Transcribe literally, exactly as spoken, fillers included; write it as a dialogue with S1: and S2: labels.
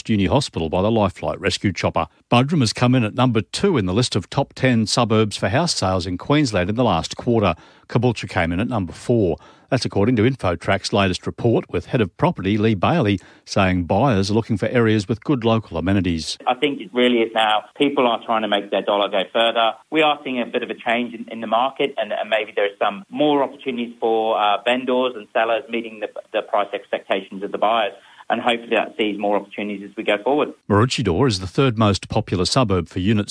S1: Uni Hospital by the Lifelight rescue chopper. Buderim has come in at number two in the list of top ten suburbs for house sales in Queensland in the last quarter. Caboolture came in at number four. That's according to InfoTrack's latest report, with Head of Property Lee Bailey saying buyers are looking for areas with good local amenities.
S2: I think it really is now. People are trying to make their dollar go further. We are seeing a bit of a change in, in the market, and, and maybe there are some more opportunities for uh, vendors and sellers meeting the, the price expectations of the buyers. And hopefully that sees more opportunities as we go forward.
S1: Maroochydore is the third most popular suburb for units